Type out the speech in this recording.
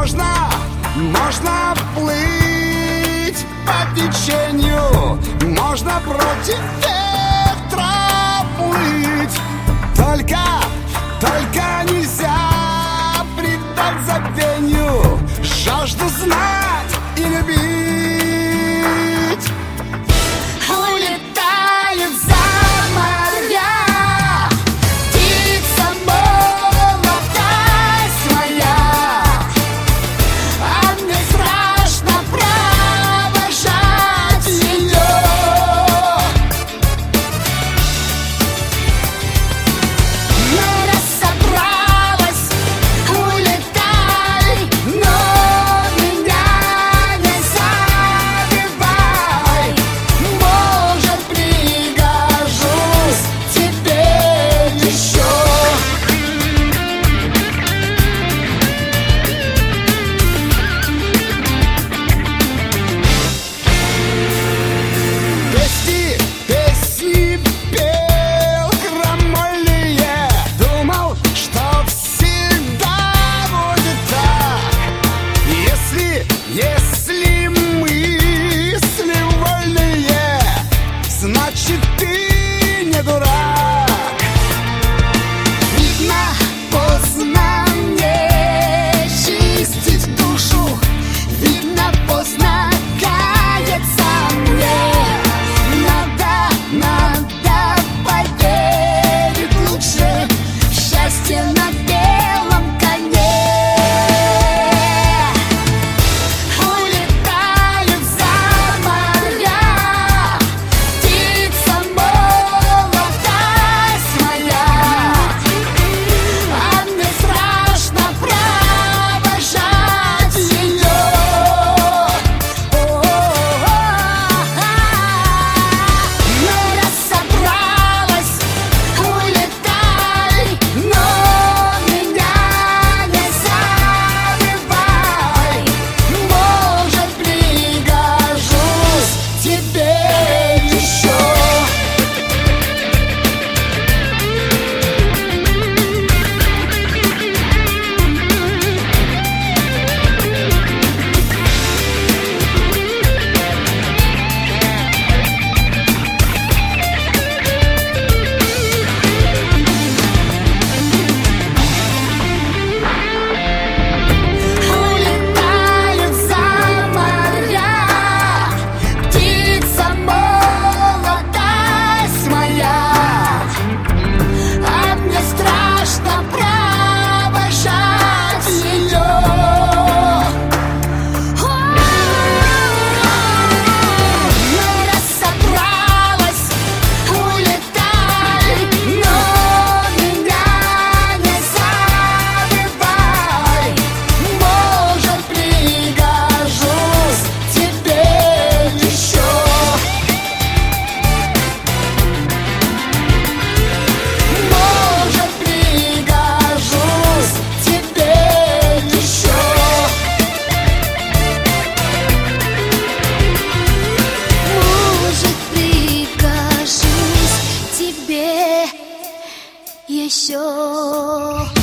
Можно плыть по течению, можно против ветра плыть. Только нельзя предать забвению жажду знать и любить. Улетает за моря птица молодость моя, а мне страшно провожать ее. Но разобралась, улетай, но меня не забывай. Может, пригожусь тебе еще. Песни пел крамольные, думал, что всегда будет так. Если мысли вольные, значит, ты не дурак. Видно, поздно мне чистить душу, видно, поздно каяться мне. Надо поверить лучше в счастье на белом коне. Улетает за моря птица молодость моя, а мне страшно провожать ее. Но разобралась, улетай, но меня не забывай. Может, пригожусь тебе еще. Улетает за моря птица молодость моя, а мне страшно провожать ее. Но разобралась, улетай, но меня не забывай. Может, пригожусь тебе еще. Может, пригожусь тебе еще. Может, пригожусь тебе еще.